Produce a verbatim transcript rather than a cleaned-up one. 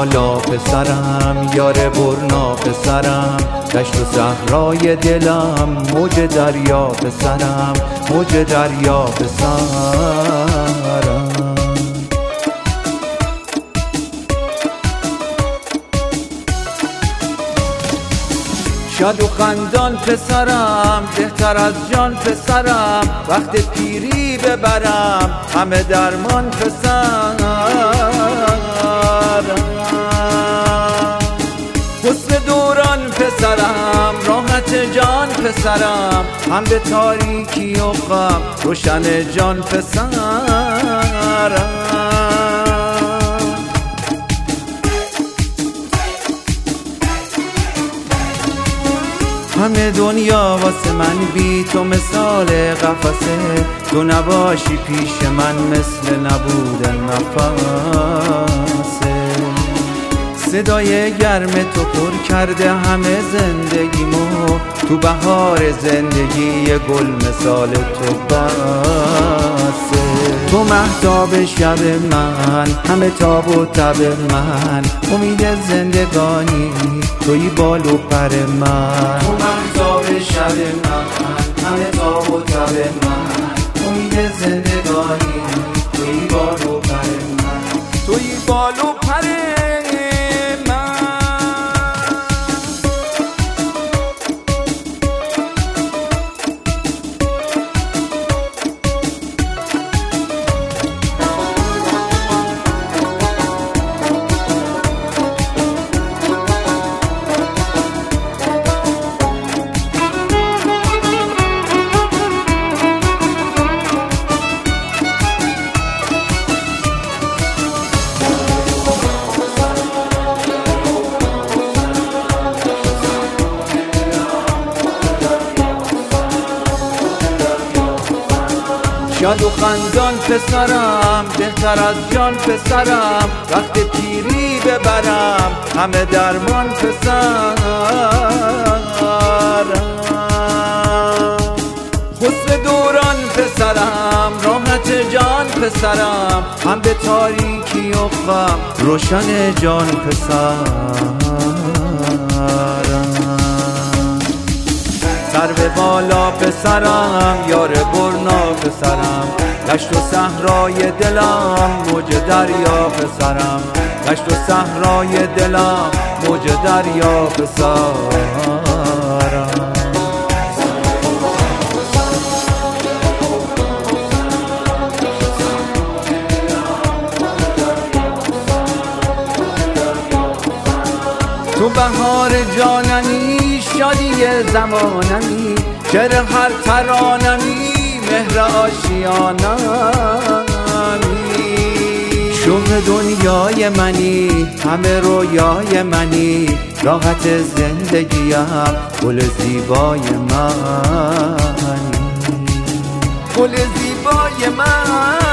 بالا پسرم، یار برنا پسرم، دشت و صحرای دلم، موج دریا پسرم، موج دریا پسرم. شاد و خندان پسرم، بهتر از جان پسرم، وقت پیری ببرم همه درمان پسرم. حسن دوران پسرم، راحت جان پسرم، هم به تاریکی و غم روشن جان پسرم. همه دنیا واسه من بی تو مثال قفسه، تو نباشی پیش من مثل نبود نفسه. صدای گرم تو پر کرده همه زندگیمو، تو بهار زندگی گل مثال تو بسه. تو مهتاب شب من، همه تاب و تب من، امید زندگانی توی بال و پر من. تو مهتاب شب من، همه تاب و تب من، امید زندگانی توی بال و پر من، توی بال و پر من. شاد و خندان پسرم، بهتر از جان پسرم، وقت پیری ببرم همه درمان پسرم. حسن دوران پسرم، راحت جان پسرم، هم به تاریکی و غم روشن جان پسرم. سر به بالا پسرم، یار برنا پسرم، دشت و صحرای دلم، موج دریا پسرم، دشت و صحرای دلم، موج دریا پسرم. تو بهار جانمی، شادی زمانمی، شعر هر ترانمی، مهر آشیانمی. شوق دنیای منی، همه رویای منی، راحت زندگیم، گل زیبای منی، گل زیبای من.